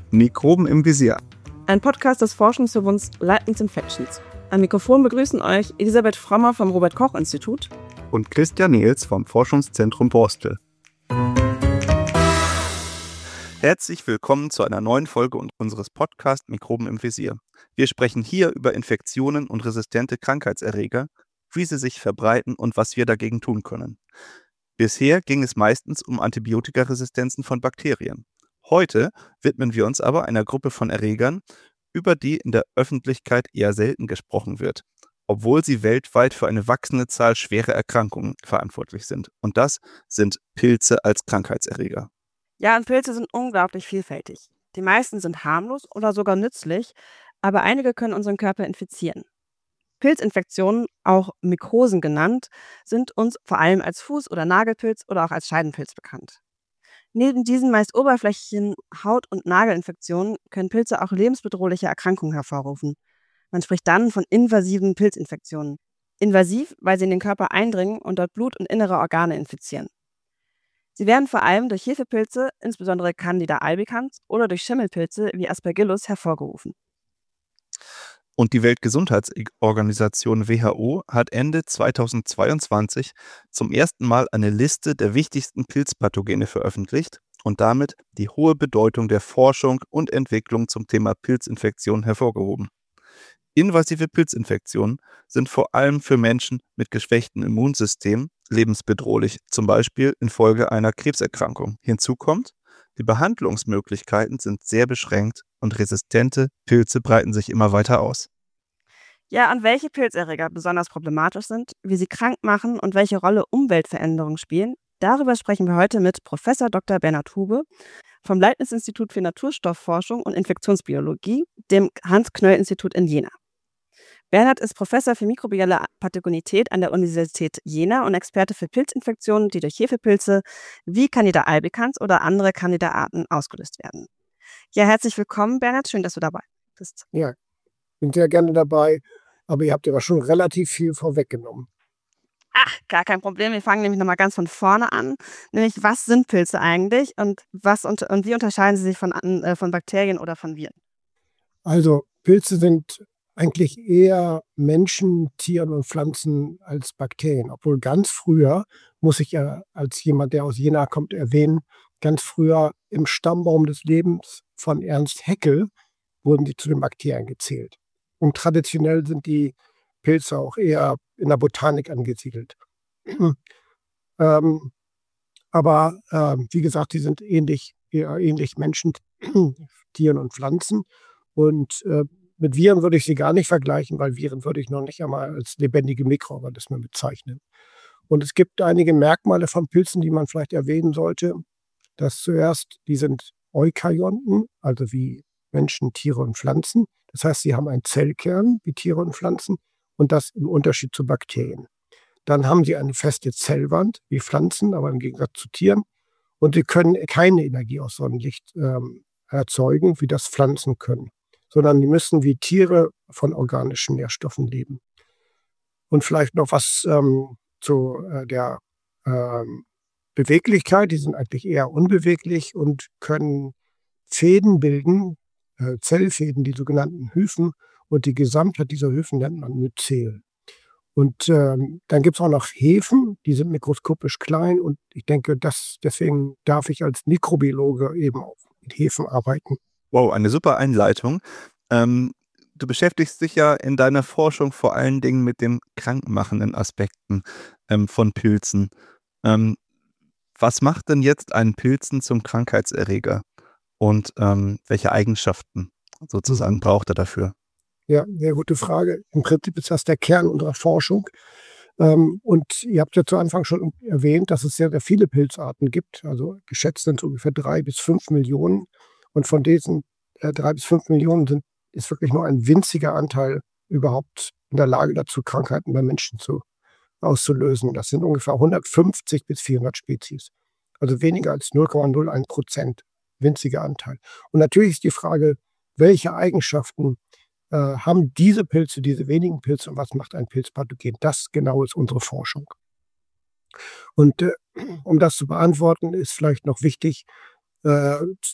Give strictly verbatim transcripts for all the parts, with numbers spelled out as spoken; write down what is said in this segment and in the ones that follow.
Mikroben im Visier. Ein Podcast des Forschungsverbunds Leibniz Infections. Am Mikrofon begrüßen euch Elisabeth Frommer vom Robert-Koch-Institut Und Christian Nils vom Forschungszentrum Borstel. Herzlich willkommen zu einer neuen Folge unseres Podcasts Mikroben im Visier. Wir sprechen hier über Infektionen und resistente Krankheitserreger, wie sie sich verbreiten und was wir dagegen tun können. Bisher ging es meistens um Antibiotikaresistenzen von Bakterien. Heute widmen wir uns aber einer Gruppe von Erregern, über die in der Öffentlichkeit eher selten gesprochen wird, obwohl sie weltweit für eine wachsende Zahl schwerer Erkrankungen verantwortlich sind. Und das sind Pilze als Krankheitserreger. Ja, und Pilze sind unglaublich vielfältig. Die meisten sind harmlos oder sogar nützlich, aber einige können unseren Körper infizieren. Pilzinfektionen, auch Mikrosen genannt, sind uns vor allem als Fuß- oder Nagelpilz oder auch als Scheidenpilz bekannt. Neben diesen meist oberflächlichen Haut- und Nagelinfektionen können Pilze auch lebensbedrohliche Erkrankungen hervorrufen. Man spricht dann von invasiven Pilzinfektionen. Invasiv, weil sie in den Körper eindringen und dort Blut und innere Organe infizieren. Sie werden vor allem durch Hefepilze, insbesondere Candida albicans, oder durch Schimmelpilze wie Aspergillus hervorgerufen. Und die Weltgesundheitsorganisation W H O hat Ende zweitausendzweiundzwanzig zum ersten Mal eine Liste der wichtigsten Pilzpathogene veröffentlicht und damit die hohe Bedeutung der Forschung und Entwicklung zum Thema Pilzinfektion hervorgehoben. Invasive Pilzinfektionen sind vor allem für Menschen mit geschwächtem Immunsystem lebensbedrohlich, zum Beispiel infolge einer Krebserkrankung. Hinzu kommt, die Behandlungsmöglichkeiten sind sehr beschränkt und resistente Pilze breiten sich immer weiter aus. Ja, und welche Pilzerreger besonders problematisch sind, wie sie krank machen und welche Rolle Umweltveränderungen spielen, darüber sprechen wir heute mit Professor Doktor Bernhard Hube vom Leibniz-Institut für Naturstoffforschung und Infektionsbiologie, dem Hans-Knöll-Institut in Jena. Bernhard ist Professor für mikrobielle Pathogenität an der Universität Jena und Experte für Pilzinfektionen, die durch Hefepilze wie Candida albicans oder andere Candida-Arten ausgelöst werden. Ja, herzlich willkommen, Bernhard. Schön, dass du dabei bist. Ja, bin sehr gerne dabei, aber ihr habt ja schon relativ viel vorweggenommen. Ach, gar kein Problem. Wir fangen nämlich nochmal ganz von vorne an. Nämlich, was sind Pilze eigentlich und, was und, und wie unterscheiden sie sich von, äh, von Bakterien oder von Viren? Also, Pilze sind eigentlich eher Menschen, Tieren und Pflanzen als Bakterien. Obwohl ganz früher, muss ich ja als jemand, der aus Jena kommt, erwähnen, ganz früher im Stammbaum des Lebens von Ernst Haeckel wurden die zu den Bakterien gezählt. Und traditionell sind die Pilze auch eher in der Botanik angesiedelt. ähm, aber äh, wie gesagt, die sind ähnlich, eher ähnlich Menschen, Tieren und Pflanzen. Und äh, mit Viren würde ich sie gar nicht vergleichen, weil Viren würde ich noch nicht einmal als lebendige Mikroorganismen bezeichnen. Und es gibt einige Merkmale von Pilzen, die man vielleicht erwähnen sollte. Das zuerst, die sind Eukaryoten, also wie Menschen, Tiere und Pflanzen. Das heißt, sie haben einen Zellkern wie Tiere und Pflanzen und das im Unterschied zu Bakterien. Dann haben sie eine feste Zellwand wie Pflanzen, aber im Gegensatz zu Tieren. Und sie können keine Energie aus Sonnenlicht ähm, erzeugen, wie das Pflanzen können, sondern die müssen wie Tiere von organischen Nährstoffen leben. Und vielleicht noch was ähm, zu äh, der ähm, Beweglichkeit. Die sind eigentlich eher unbeweglich und können Fäden bilden, äh, Zellfäden, die sogenannten Hyphen. Und die Gesamtheit dieser Hyphen nennt man Myzel. Und ähm, dann gibt es auch noch Hefen, die sind mikroskopisch klein. Und ich denke, das, deswegen darf ich als Mikrobiologe eben auch mit Hefen arbeiten. Wow, eine super Einleitung. Ähm, du beschäftigst dich ja in deiner Forschung vor allen Dingen mit den krankmachenden Aspekten ähm, von Pilzen. Ähm, was macht denn jetzt einen Pilzen zum Krankheitserreger? Und ähm, welche Eigenschaften sozusagen braucht er dafür? Ja, sehr gute Frage. Im Prinzip ist das der Kern unserer Forschung. Ähm, und ihr habt ja zu Anfang schon erwähnt, dass es sehr, sehr viele Pilzarten gibt. Also geschätzt sind es ungefähr drei bis fünf Millionen. Und von diesen äh, drei bis fünf Millionen sind, ist wirklich nur ein winziger Anteil überhaupt in der Lage dazu, Krankheiten bei Menschen zu, auszulösen. Das sind ungefähr hundertfünfzig bis vierhundert Spezies. Also weniger als null Komma null eins Prozent, winziger Anteil. Und natürlich ist die Frage, welche Eigenschaften äh, haben diese Pilze, diese wenigen Pilze und was macht ein Pilzpathogen? Das genau ist unsere Forschung. Und äh, um das zu beantworten, ist vielleicht noch wichtig, äh,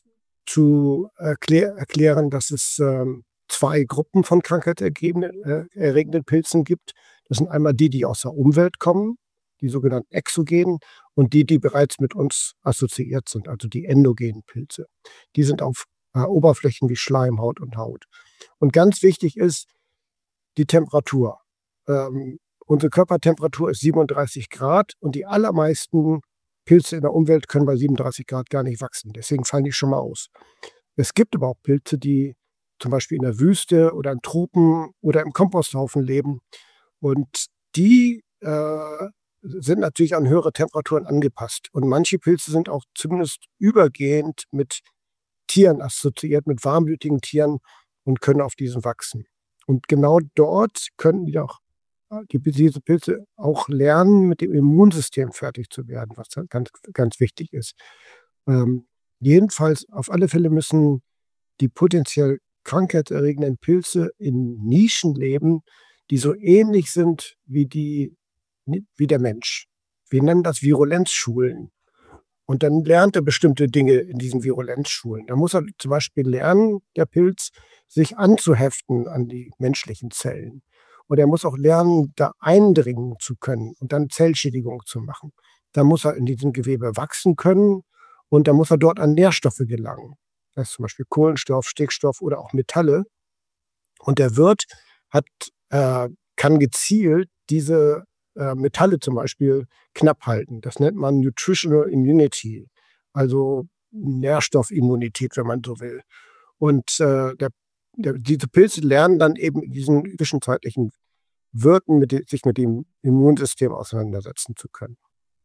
zu erklär, erklären, dass es ähm, zwei Gruppen von krankheitserregenden äh, Pilzen gibt. Das sind einmal die, die aus der Umwelt kommen, die sogenannten exogenen, und die, die bereits mit uns assoziiert sind, also die endogenen Pilze. Die sind auf äh, Oberflächen wie Schleimhaut und Haut. Und ganz wichtig ist die Temperatur. Ähm, unsere Körpertemperatur ist siebenunddreißig Grad und die allermeisten Pilze in der Umwelt können bei siebenunddreißig Grad gar nicht wachsen. Deswegen fallen die schon mal aus. Es gibt aber auch Pilze, die zum Beispiel in der Wüste oder in Tropen oder im Komposthaufen leben. Und die äh, sind natürlich an höhere Temperaturen angepasst. Und manche Pilze sind auch zumindest übergehend mit Tieren assoziiert, mit warmblütigen Tieren, und können auf diesen wachsen. Und genau dort können die auch die, diese Pilze auch lernen, mit dem Immunsystem fertig zu werden, was ganz, ganz wichtig ist. Ähm, jedenfalls, auf alle Fälle müssen die potenziell krankheitserregenden Pilze in Nischen leben, die so ähnlich sind wie, die, wie der Mensch. Wir nennen das Virulenzschulen. Und dann lernt er bestimmte Dinge in diesen Virulenzschulen. Da muss er zum Beispiel lernen, der Pilz, sich anzuheften an die menschlichen Zellen. Und er muss auch lernen, da eindringen zu können und dann Zellschädigung zu machen. Da muss er in diesem Gewebe wachsen können und da muss er dort an Nährstoffe gelangen. Das ist zum Beispiel Kohlenstoff, Stickstoff oder auch Metalle. Und der Wirt hat, äh, kann gezielt diese äh, Metalle zum Beispiel knapp halten. Das nennt man Nutritional Immunity, also Nährstoffimmunität, wenn man so will. Und äh, der diese Pilze lernen dann eben in diesen zwischenzeitlichen Wirken, mit dem, sich mit dem Immunsystem auseinandersetzen zu können.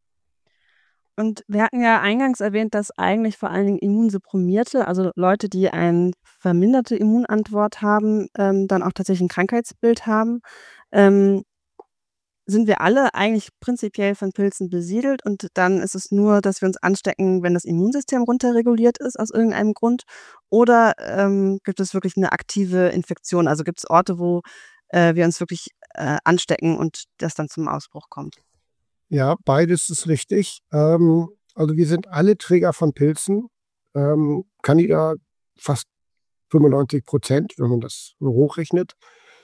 Und wir hatten ja eingangs erwähnt, dass eigentlich vor allen Dingen Immunsupprimierte, also Leute, die eine verminderte Immunantwort haben, ähm, dann auch tatsächlich ein Krankheitsbild haben. Ähm, sind wir alle eigentlich prinzipiell von Pilzen besiedelt und dann ist es nur, dass wir uns anstecken, wenn das Immunsystem runterreguliert ist aus irgendeinem Grund? Oder ähm, gibt es wirklich eine aktive Infektion? Also gibt es Orte, wo äh, wir uns wirklich äh, anstecken und das dann zum Ausbruch kommt? Ja, beides ist richtig. Ähm, also wir sind alle Träger von Pilzen. Ähm, Candida fast fünfundneunzig Prozent, wenn man das so hochrechnet.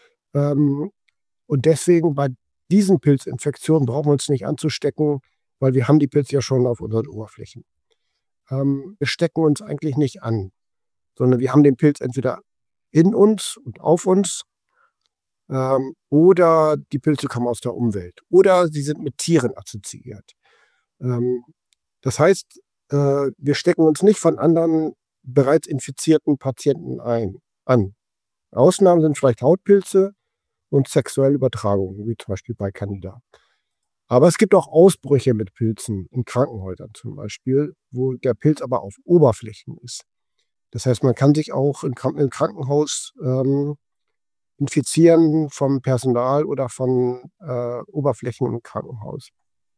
Ähm, und deswegen bei diesen Pilzinfektionen brauchen wir uns nicht anzustecken, weil wir haben die Pilze ja schon auf unseren Oberflächen. Ähm, wir stecken uns eigentlich nicht an, sondern wir haben den Pilz entweder in uns und auf uns ähm, oder die Pilze kommen aus der Umwelt oder sie sind mit Tieren assoziiert. Ähm, das heißt, äh, wir stecken uns nicht von anderen bereits infizierten Patienten ein, an. Ausnahmen sind vielleicht Hautpilze und sexuelle Übertragungen, wie zum Beispiel bei Candida. Aber es gibt auch Ausbrüche mit Pilzen in Krankenhäusern zum Beispiel, wo der Pilz aber auf Oberflächen ist. Das heißt, man kann sich auch im Krankenhaus ähm, infizieren vom Personal oder von äh, Oberflächen im Krankenhaus.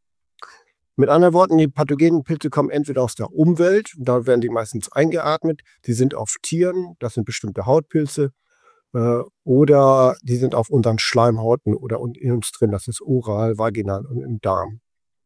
Mit anderen Worten, die pathogenen Pilze kommen entweder aus der Umwelt, da werden die meistens eingeatmet, die sind auf Tieren, das sind bestimmte Hautpilze, äh, oder die sind auf unseren Schleimhauten oder in uns drin, das ist oral, vaginal und im Darm.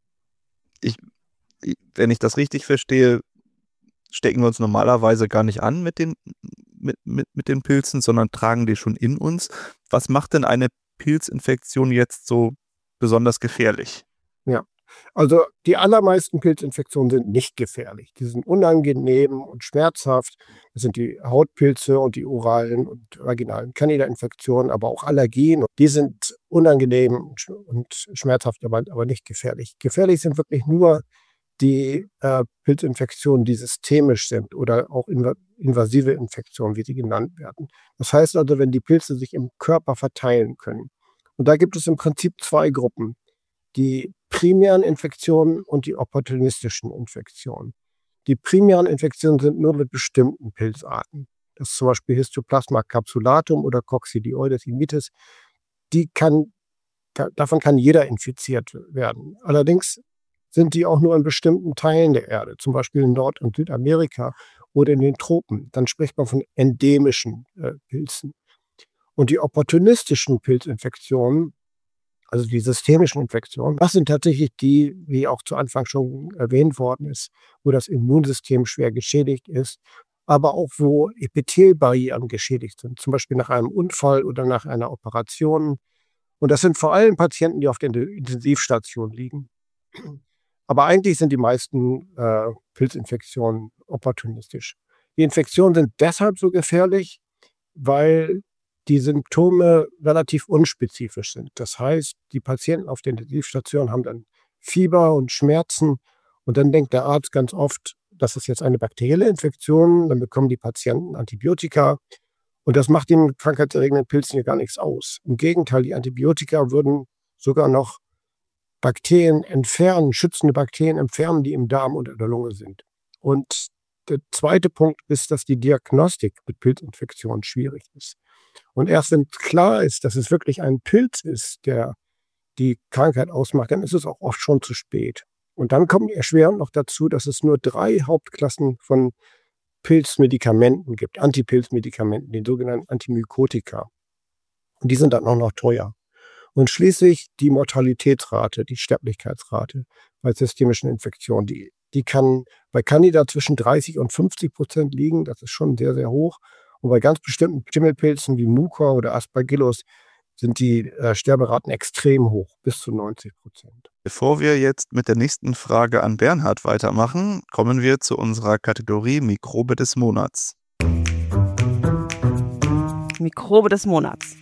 Ich, wenn ich das richtig verstehe, stecken wir uns normalerweise gar nicht an mit den, mit, mit, mit den Pilzen, sondern tragen die schon in uns. Was macht denn eine Pilzinfektion jetzt so besonders gefährlich? Ja, also die allermeisten Pilzinfektionen sind nicht gefährlich. Die sind unangenehm und schmerzhaft. Das sind die Hautpilze und die oralen und vaginalen Candida-Infektionen, aber auch Allergien. Die sind unangenehm und schmerzhaft, aber, aber nicht gefährlich. Gefährlich sind wirklich nur die äh, Pilzinfektionen, die systemisch sind oder auch inv- invasive Infektionen, wie sie genannt werden. Das heißt also, wenn die Pilze sich im Körper verteilen können. Und da gibt es im Prinzip zwei Gruppen. Die primären Infektionen und die opportunistischen Infektionen. Die primären Infektionen sind nur mit bestimmten Pilzarten. Das ist zum Beispiel Histoplasma capsulatum oder Coccidioides immitis. Die kann, davon kann jeder infiziert werden. Allerdings sind die auch nur in bestimmten Teilen der Erde, zum Beispiel in Nord- und Südamerika oder in den Tropen. Dann spricht man von endemischen äh, Pilzen. Und die opportunistischen Pilzinfektionen, also die systemischen Infektionen, das sind tatsächlich die, wie auch zu Anfang schon erwähnt worden ist, wo das Immunsystem schwer geschädigt ist aber auch wo Epithelbarrieren geschädigt sind, zum Beispiel nach einem Unfall oder nach einer Operation. Und das sind vor allem Patienten, die auf der Intensivstation liegen. Aber eigentlich sind die meisten äh, Pilzinfektionen opportunistisch. Die Infektionen sind deshalb so gefährlich, weil die Symptome relativ unspezifisch sind. Das heißt, die Patienten auf der Intensivstation haben dann Fieber und Schmerzen und dann denkt der Arzt ganz oft, das ist jetzt eine bakterielle Infektion, dann bekommen die Patienten Antibiotika und das macht den krankheitserregenden Pilzen ja gar nichts aus. Im Gegenteil, die Antibiotika würden sogar noch Bakterien entfernen, schützende Bakterien entfernen, die im Darm und in der Lunge sind. Und der zweite Punkt ist, dass die Diagnostik mit Pilzinfektionen schwierig ist. Und erst wenn klar ist, dass es wirklich ein Pilz ist, der die Krankheit ausmacht, dann ist es auch oft schon zu spät. Und dann kommt erschwerend noch dazu, dass es nur drei Hauptklassen von Pilzmedikamenten gibt, Antipilzmedikamenten, den sogenannten Antimykotika. Und die sind dann auch noch teuer. Und schließlich die Mortalitätsrate, die Sterblichkeitsrate bei systemischen Infektionen, die, die kann bei Candida zwischen dreißig und fünfzig Prozent liegen. Das ist schon sehr, sehr hoch. Und bei ganz bestimmten Schimmelpilzen wie Mucor oder Aspergillus sind die äh, Sterberaten extrem hoch, bis zu neunzig Prozent. Bevor wir jetzt mit der nächsten Frage an Bernhard weitermachen, kommen wir zu unserer Kategorie Mikrobe des Monats. Mikrobe des Monats.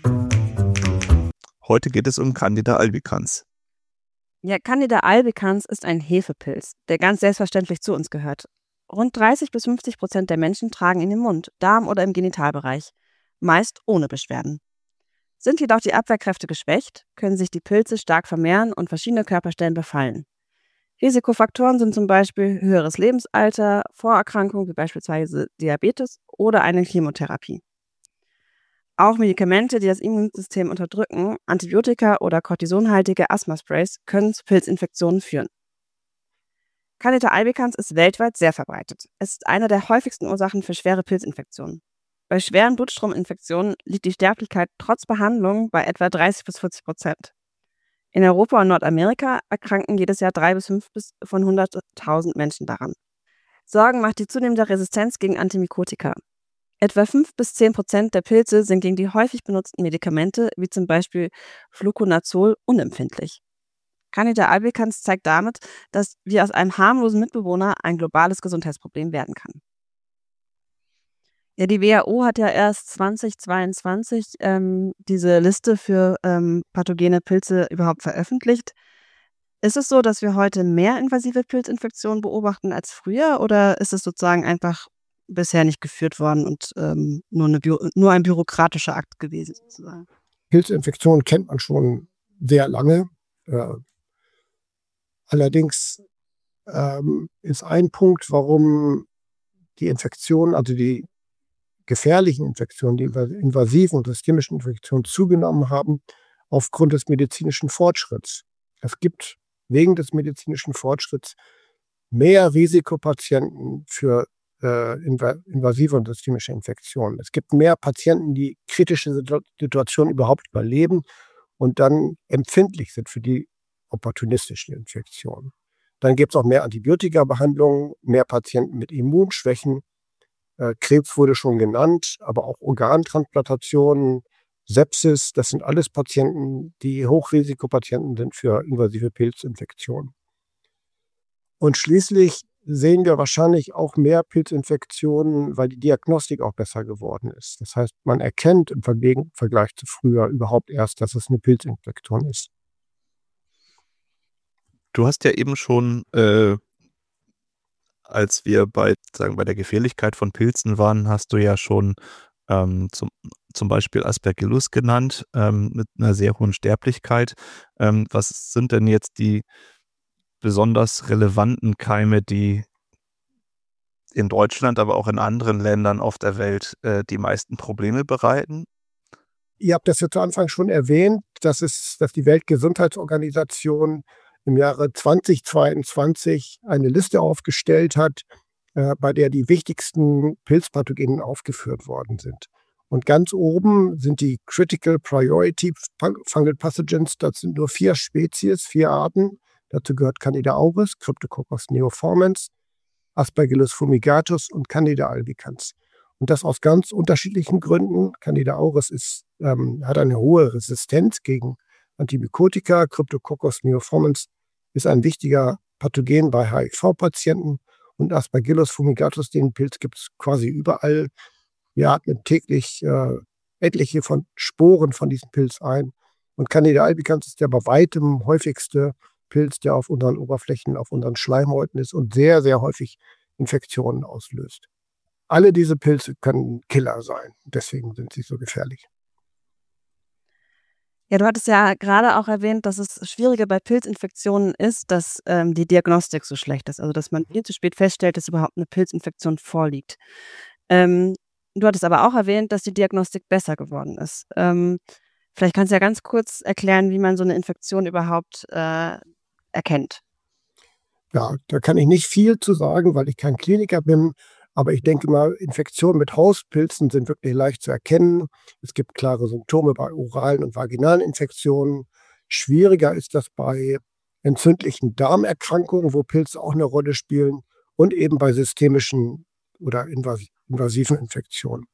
Heute geht es um Candida albicans. Ja, Candida albicans ist ein Hefepilz, der ganz selbstverständlich zu uns gehört. Rund dreißig bis fünfzig Prozent der Menschen tragen ihn im Mund, Darm oder im Genitalbereich, meist ohne Beschwerden. Sind jedoch die Abwehrkräfte geschwächt, können sich die Pilze stark vermehren und verschiedene Körperstellen befallen. Risikofaktoren sind zum Beispiel höheres Lebensalter, Vorerkrankungen wie beispielsweise Diabetes oder eine Chemotherapie. Auch Medikamente, die das Immunsystem unterdrücken, Antibiotika oder kortisonhaltige Asthmasprays, können zu Pilzinfektionen führen. Candida albicans ist weltweit sehr verbreitet. Es ist eine der häufigsten Ursachen für schwere Pilzinfektionen. Bei schweren Blutstrominfektionen liegt die Sterblichkeit trotz Behandlung bei etwa dreißig bis vierzig Prozent. In Europa und Nordamerika erkranken jedes Jahr drei bis fünf von hunderttausend Menschen daran. Sorgen macht die zunehmende Resistenz gegen Antimykotika. Etwa fünf bis zehn Prozent der Pilze sind gegen die häufig benutzten Medikamente, wie zum Beispiel Fluconazol, unempfindlich. Candida albicans zeigt damit, dass wie aus einem harmlosen Mitbewohner ein globales Gesundheitsproblem werden kann. Ja, die W H O hat ja erst zweitausendzweiundzwanzig ähm, diese Liste für ähm, pathogene Pilze überhaupt veröffentlicht. Ist es so, dass wir heute mehr invasive Pilzinfektionen beobachten als früher oder ist es sozusagen einfach bisher nicht geführt worden und ähm, nur, eine Bü- nur ein bürokratischer Akt gewesen sozusagen? Pilzinfektionen kennt man schon sehr lange. Äh, allerdings ähm, ist ein Punkt, warum die Infektionen, also die gefährlichen Infektionen, die invasiven und systemischen Infektionen zugenommen haben, aufgrund des medizinischen Fortschritts. Es gibt wegen des medizinischen Fortschritts mehr Risikopatienten für äh, invasive und systemische Infektionen. Es gibt mehr Patienten, die kritische Situationen überhaupt überleben und dann empfindlich sind für die opportunistischen Infektionen. Dann gibt es auch mehr Antibiotikabehandlungen, mehr Patienten mit Immunschwächen. Äh, Krebs wurde schon genannt, aber auch Organtransplantationen, Sepsis, das sind alles Patienten, die Hochrisikopatienten sind für invasive Pilzinfektionen. Und schließlich sehen wir wahrscheinlich auch mehr Pilzinfektionen, weil die Diagnostik auch besser geworden ist. Das heißt, man erkennt im Vergleich zu früher überhaupt erst, dass es eine Pilzinfektion ist. Du hast ja eben schon, äh, als wir bei, sagen, bei der Gefährlichkeit von Pilzen waren, hast du ja schon ähm, zum, zum Beispiel Aspergillus genannt, ähm, mit einer sehr hohen Sterblichkeit. Ähm, was sind denn jetzt die besonders relevanten Keime, die in Deutschland, aber auch in anderen Ländern auf der Welt äh, die meisten Probleme bereiten? Ihr habt das ja zu Anfang schon erwähnt, dass, es, dass die Weltgesundheitsorganisation im Jahre zweitausendzweiundzwanzig eine Liste aufgestellt hat, äh, bei der die wichtigsten Pilzpathogenen aufgeführt worden sind. Und ganz oben sind die Critical Priority Fungal Pathogens. Das sind nur vier Spezies, vier Arten. Dazu gehört Candida auris, Cryptococcus neoformans, Aspergillus fumigatus und Candida albicans. Und das aus ganz unterschiedlichen Gründen. Candida auris ist, ähm, hat eine hohe Resistenz gegen Antibiotika. Cryptococcus neoformans ist ein wichtiger Pathogen bei H I V-Patienten. Und Aspergillus fumigatus, den Pilz gibt es quasi überall. Wir atmen täglich äh, etliche von Sporen von diesem Pilz ein. Und Candida albicans ist der bei weitem häufigste Pilz, der auf unseren Oberflächen, auf unseren Schleimhäuten ist und sehr, sehr häufig Infektionen auslöst. Alle diese Pilze können Killer sein. Deswegen sind sie so gefährlich. Ja, du hattest ja gerade auch erwähnt, dass es schwieriger bei Pilzinfektionen ist, dass ähm, die Diagnostik so schlecht ist. Also, dass man viel zu spät feststellt, dass überhaupt eine Pilzinfektion vorliegt. Ähm, du hattest aber auch erwähnt, dass die Diagnostik besser geworden ist. Ähm, vielleicht kannst du ja ganz kurz erklären, wie man so eine Infektion überhaupt äh, erkennt. Ja, da kann ich nicht viel zu sagen, weil ich kein Kliniker bin. Aber ich denke mal, Infektionen mit Hauspilzen sind wirklich leicht zu erkennen. Es gibt klare Symptome bei oralen und vaginalen Infektionen. Schwieriger ist das bei entzündlichen Darmerkrankungen, wo Pilze auch eine Rolle spielen, und eben bei systemischen oder invas- invasiven Infektionen.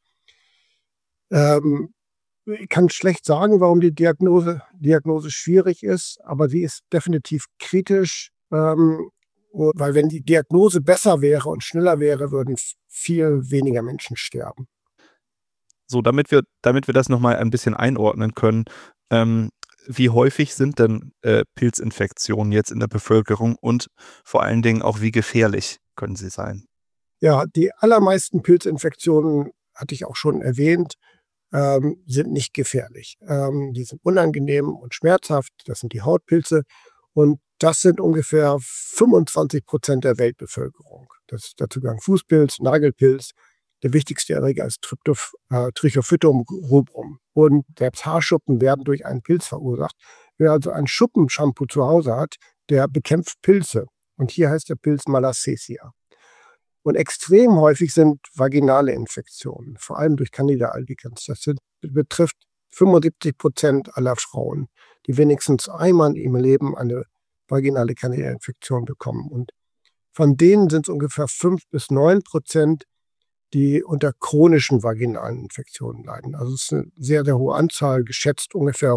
Ähm, ich kann schlecht sagen, warum die Diagnose, Diagnose schwierig ist, aber sie ist definitiv kritisch. Ähm, Weil wenn die Diagnose besser wäre und schneller wäre, würden viel weniger Menschen sterben. So, damit wir, damit wir das nochmal ein bisschen einordnen können, ähm, wie häufig sind denn äh, Pilzinfektionen jetzt in der Bevölkerung und vor allen Dingen auch, wie gefährlich können sie sein? Ja, die allermeisten Pilzinfektionen, hatte ich auch schon erwähnt, ähm, sind nicht gefährlich. Ähm, die sind unangenehm und schmerzhaft. Das sind die Hautpilze. Und das sind ungefähr fünfundzwanzig Prozent der Weltbevölkerung. Das, dazu gehören Fußpilz, Nagelpilz. Der wichtigste Erreger ist Tryptoph, äh, Trichophytum rubrum. Und selbst Haarschuppen werden durch einen Pilz verursacht. Wer also ein Schuppenshampoo zu Hause hat, der bekämpft Pilze. Und hier heißt der Pilz Malassezia. Und extrem häufig sind vaginale Infektionen, vor allem durch Candida albicans. Das sind, betrifft fünfundsiebzig Prozent aller Frauen, die wenigstens einmal im Leben eine vaginale Candida-Infektion bekommen. Und von denen sind es ungefähr fünf bis neun Prozent, die unter chronischen vaginalen Infektionen leiden. Also es ist eine sehr, sehr hohe Anzahl, geschätzt ungefähr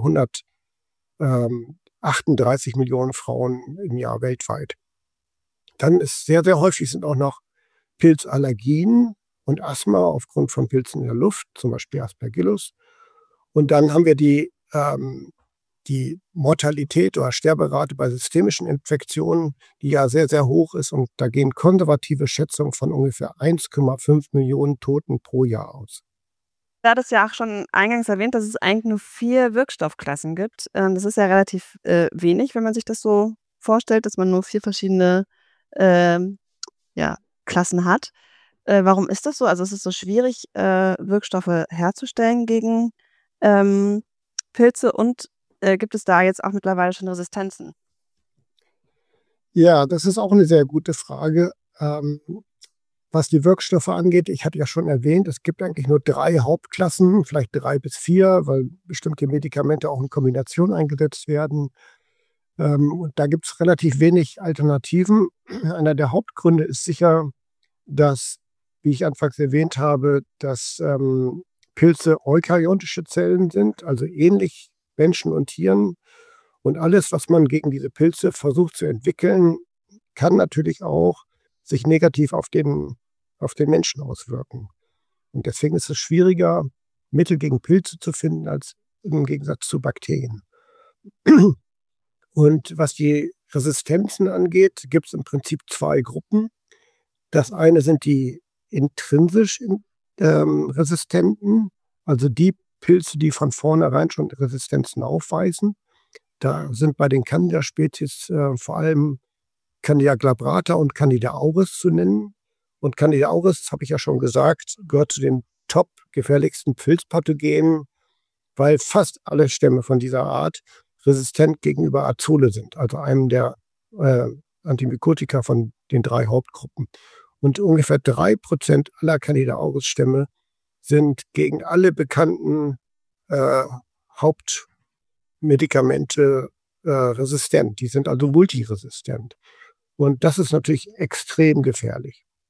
hundertachtunddreißig Millionen Frauen im Jahr weltweit. Dann ist sehr, sehr häufig sind auch noch Pilzallergien und Asthma aufgrund von Pilzen in der Luft, zum Beispiel Aspergillus. Und dann haben wir die, ähm, die Mortalität oder Sterberate bei systemischen Infektionen, die ja sehr, sehr hoch ist. Und da gehen konservative Schätzungen von ungefähr eins Komma fünf Millionen Toten pro Jahr aus. Du hattest ja auch schon eingangs erwähnt, dass es eigentlich nur vier Wirkstoffklassen gibt. Ähm, das ist ja relativ äh, wenig, wenn man sich das so vorstellt, dass man nur vier verschiedene ähm, ja, Klassen hat. Äh, warum ist das so? Also es ist so schwierig, äh, Wirkstoffe herzustellen gegen ähm, Pilze, und äh, gibt es da jetzt auch mittlerweile schon Resistenzen? Ja, das ist auch eine sehr gute Frage. Ähm, was die Wirkstoffe angeht, ich hatte ja schon erwähnt, es gibt eigentlich nur drei Hauptklassen, vielleicht drei bis vier, weil bestimmte Medikamente auch in Kombination eingesetzt werden. Ähm, und da gibt es relativ wenig Alternativen. Einer der Hauptgründe ist sicher, dass, wie ich anfangs erwähnt habe, dass ähm, Pilze eukaryotische Zellen sind, also ähnlich Menschen und Tieren. Und alles, was man gegen diese Pilze versucht zu entwickeln, kann natürlich auch sich negativ auf den, auf den Menschen auswirken. Und deswegen ist es schwieriger, Mittel gegen Pilze zu finden, als im Gegensatz zu Bakterien. Und was die Resistenzen angeht, gibt es im Prinzip zwei Gruppen. Das eine sind die intrinsisch ähm, resistenten, also die Pilze, die von vornherein schon Resistenzen aufweisen. Da sind bei den Candida-Spezies äh, vor allem Candida glabrata und Candida auris zu nennen. Und Candida auris, das habe ich ja schon gesagt, gehört zu den top gefährlichsten Pilzpathogenen, weil fast alle Stämme von dieser Art resistent gegenüber Azole sind, also einem der äh, Antibiotika von den drei Hauptgruppen. Und ungefähr drei Prozent aller Candida auris-Stämme sind gegen alle bekannten äh, Hauptmedikamente äh, resistent. Die sind also multiresistent. Und das ist natürlich extrem gefährlich.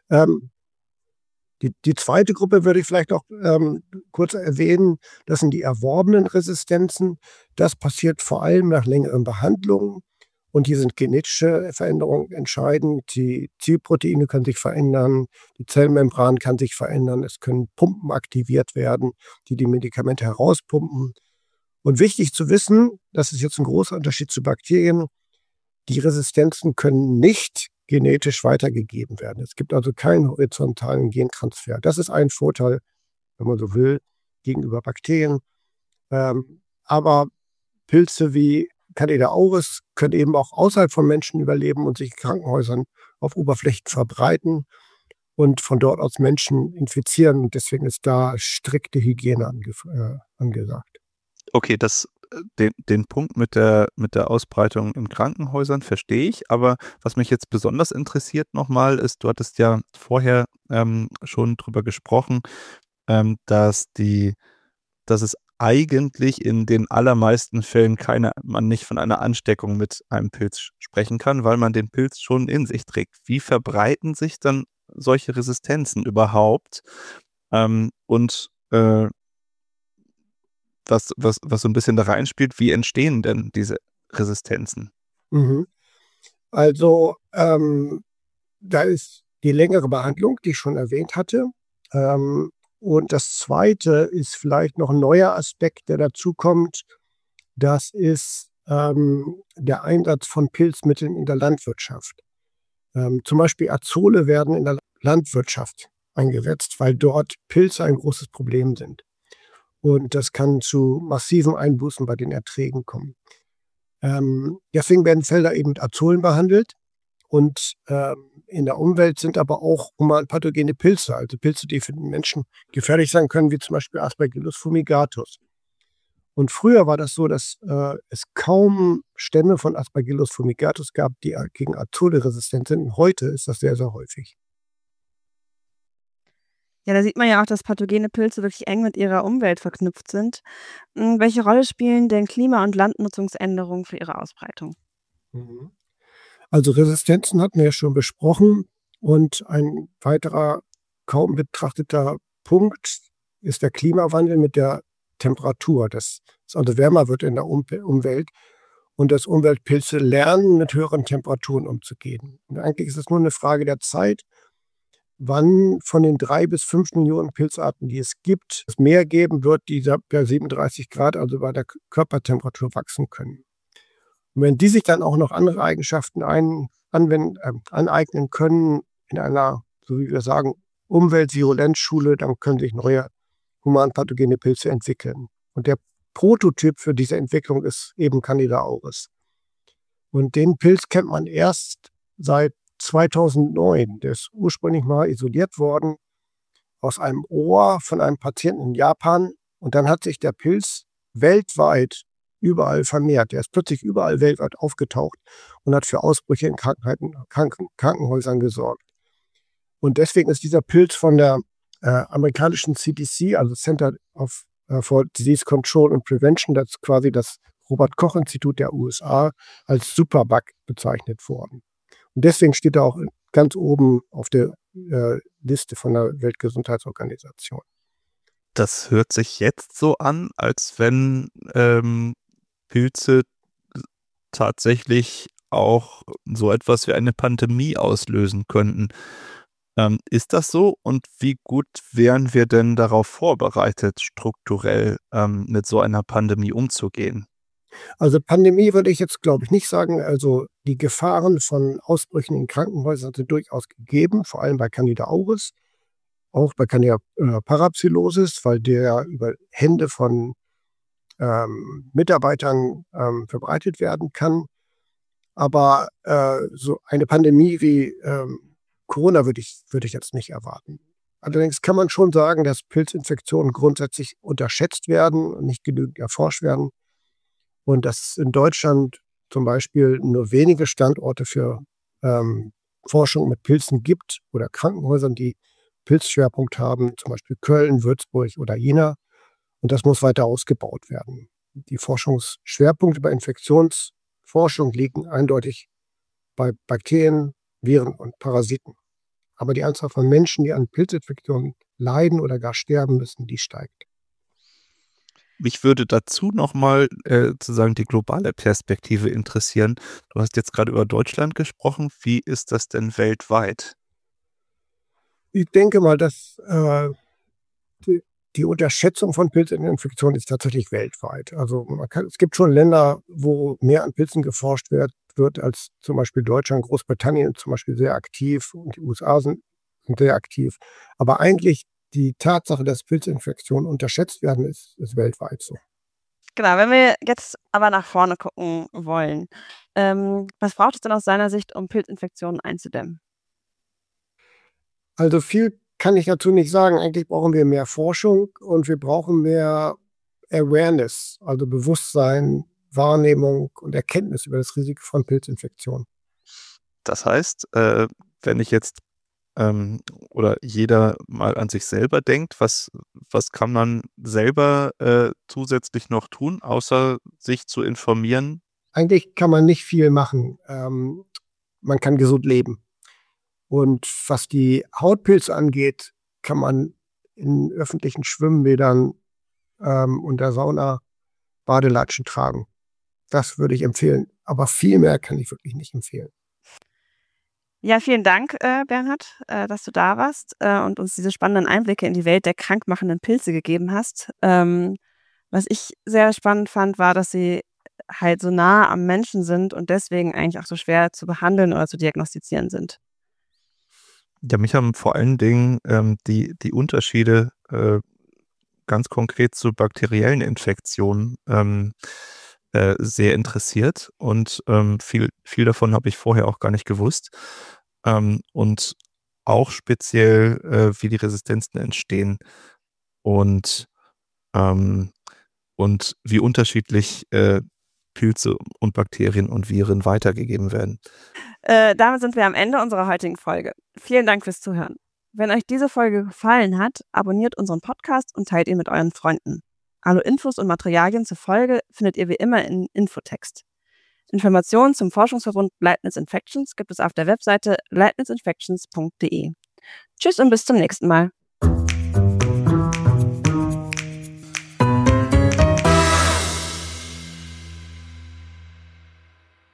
Ähm, die, die zweite Gruppe würde ich vielleicht auch ähm, kurz erwähnen. Das sind die erworbenen Resistenzen. Das passiert vor allem nach längeren Behandlungen. Und hier sind genetische Veränderungen entscheidend. Die Zielproteine können sich verändern, die Zellmembran kann sich verändern, es können Pumpen aktiviert werden, die die Medikamente herauspumpen. Und wichtig zu wissen, das ist jetzt ein großer Unterschied zu Bakterien, die Resistenzen können nicht genetisch weitergegeben werden. Es gibt also keinen horizontalen Gentransfer. Das ist ein Vorteil, wenn man so will, gegenüber Bakterien. Ähm, aber Pilze wie Candida auris können eben auch außerhalb von Menschen überleben und sich in Krankenhäusern auf Oberflächen verbreiten und von dort aus Menschen infizieren. Und deswegen ist da strikte Hygiene ange äh, angesagt. Okay, das, äh, den, den Punkt mit der, mit der Ausbreitung in Krankenhäusern verstehe ich. Aber was mich jetzt besonders interessiert nochmal ist, du hattest ja vorher ähm, schon drüber gesprochen, ähm, dass die, dass es eigentlich in den allermeisten Fällen keine, man nicht von einer Ansteckung mit einem Pilz sprechen kann, weil man den Pilz schon in sich trägt. Wie verbreiten sich dann solche Resistenzen überhaupt? Ähm, und äh, was, was, was so ein bisschen da reinspielt, wie entstehen denn diese Resistenzen? Mhm. Also ähm, da ist die längere Behandlung, die ich schon erwähnt hatte. Ähm, und das Zweite ist vielleicht noch ein neuer Aspekt, der dazukommt. Das ist ähm, der Einsatz von Pilzmitteln in der Landwirtschaft. Ähm, zum Beispiel Azole werden in der Landwirtschaft eingesetzt, weil dort Pilze ein großes Problem sind. Und das kann zu massiven Einbußen bei den Erträgen kommen. Ähm, deswegen werden Felder eben mit Azolen behandelt. Und ähm, in der Umwelt sind aber auch humanpathogene Pilze, also Pilze, die für den Menschen gefährlich sein können, wie zum Beispiel Aspergillus fumigatus. Und früher war das so, dass äh, es kaum Stämme von Aspergillus fumigatus gab, die gegen Azole resistent sind. Und heute ist das sehr, sehr häufig. Ja, da sieht man ja auch, dass pathogene Pilze wirklich eng mit ihrer Umwelt verknüpft sind. Hm, welche Rolle spielen denn Klima- und Landnutzungsänderungen für ihre Ausbreitung? Mhm. Also Resistenzen hatten wir ja schon besprochen. Und ein weiterer kaum betrachteter Punkt ist der Klimawandel mit der Temperatur, dass es also wärmer wird in der um Umwelt und dass Umweltpilze lernen, mit höheren Temperaturen umzugehen. Und eigentlich ist es nur eine Frage der Zeit, wann von den drei bis fünf Millionen Pilzarten, die es gibt, es mehr geben wird, die bei siebenunddreißig Grad, also bei der Körpertemperatur, wachsen können. Und wenn die sich dann auch noch andere Eigenschaften ein, anwenden, äh, aneignen können in einer, so wie wir sagen, Umweltvirulenzschule, dann können sich neue humanpathogene Pilze entwickeln. Und der Prototyp für diese Entwicklung ist eben Candida auris. Und den Pilz kennt man erst seit zweitausendneun. Der ist ursprünglich mal isoliert worden aus einem Ohr von einem Patienten in Japan. Und dann hat sich der Pilz weltweit überall vermehrt. Der ist plötzlich überall weltweit aufgetaucht und hat für Ausbrüche in Krankheiten, Kranken, Krankenhäusern gesorgt. Und deswegen ist dieser Pilz von der äh, amerikanischen C D C, also Center of, uh, for Disease Control and Prevention, das ist quasi das Robert-Koch-Institut der U S A, als Superbug bezeichnet worden. Und deswegen steht er auch ganz oben auf der äh, Liste von der Weltgesundheitsorganisation. Das hört sich jetzt so an, als wenn ähm, Pilze tatsächlich auch so etwas wie eine Pandemie auslösen könnten. Ähm, ist das so? Und wie gut wären wir denn darauf vorbereitet, strukturell ähm, mit so einer Pandemie umzugehen? Also Pandemie würde ich jetzt, glaube ich, nicht sagen. Also die Gefahren von Ausbrüchen in Krankenhäusern sind durchaus gegeben, vor allem bei Candida auris, auch bei Candida äh, parapsilosis, weil der über Hände von ähm, Mitarbeitern ähm, verbreitet werden kann. Aber äh, so eine Pandemie wie ähm, Corona würde ich, würde ich jetzt nicht erwarten. Allerdings kann man schon sagen, dass Pilzinfektionen grundsätzlich unterschätzt werden und nicht genügend erforscht werden. Und dass es in Deutschland zum Beispiel nur wenige Standorte für ähm, Forschung mit Pilzen gibt oder Krankenhäusern, die Pilzschwerpunkt haben, zum Beispiel Köln, Würzburg oder Jena. Und das muss weiter ausgebaut werden. Die Forschungsschwerpunkte bei Infektionsforschung liegen eindeutig bei Bakterien, Viren und Parasiten. Aber die Anzahl von Menschen, die an Pilzinfektionen leiden oder gar sterben müssen, die steigt. Mich würde dazu nochmal äh, sozusagen die globale Perspektive interessieren. Du hast jetzt gerade über Deutschland gesprochen. Wie ist das denn weltweit? Ich denke mal, dass äh, die, die Unterschätzung von Pilzinfektionen ist tatsächlich weltweit. Also man kann, es gibt schon Länder, wo mehr an Pilzen geforscht wird, wird als zum Beispiel Deutschland, Großbritannien zum Beispiel sehr aktiv und die U S A sind, sind sehr aktiv. Aber eigentlich die Tatsache, dass Pilzinfektionen unterschätzt werden, ist, ist weltweit so. Genau, wenn wir jetzt aber nach vorne gucken wollen, ähm, was braucht es denn aus seiner Sicht, um Pilzinfektionen einzudämmen? Also viel kann ich dazu nicht sagen. Eigentlich brauchen wir mehr Forschung und wir brauchen mehr Awareness, also Bewusstsein, Wahrnehmung und Erkenntnis über das Risiko von Pilzinfektionen. Das heißt, äh, wenn ich jetzt ähm, oder jeder mal an sich selber denkt, was, was kann man selber äh, zusätzlich noch tun, außer sich zu informieren? Eigentlich kann man nicht viel machen. Ähm, man kann gesund leben. Und was die Hautpilze angeht, kann man in öffentlichen Schwimmbädern ähm, und der Sauna Badelatschen tragen. Das würde ich empfehlen. Aber viel mehr kann ich wirklich nicht empfehlen. Ja, vielen Dank, äh, Bernhard, äh, dass du da warst äh, und uns diese spannenden Einblicke in die Welt der krankmachenden Pilze gegeben hast. Ähm, was ich sehr spannend fand, war, dass sie halt so nah am Menschen sind und deswegen eigentlich auch so schwer zu behandeln oder zu diagnostizieren sind. Ja, mich haben vor allen Dingen ähm, die, die Unterschiede äh, ganz konkret zu bakteriellen Infektionen ähm, äh, sehr interessiert und ähm, viel, viel davon habe ich vorher auch gar nicht gewusst. Ähm, und auch speziell, äh, wie die Resistenzen entstehen und, ähm, und wie unterschiedlich äh, Pilze und Bakterien und Viren weitergegeben werden. Äh, damit sind wir am Ende unserer heutigen Folge. Vielen Dank fürs Zuhören. Wenn euch diese Folge gefallen hat, abonniert unseren Podcast und teilt ihn mit euren Freunden. Alle Infos und Materialien zur Folge findet ihr wie immer in Infotext. Informationen zum Forschungsverbund Leibniz Infections gibt es auf der Webseite leibniz infections punkt de. Tschüss und bis zum nächsten Mal.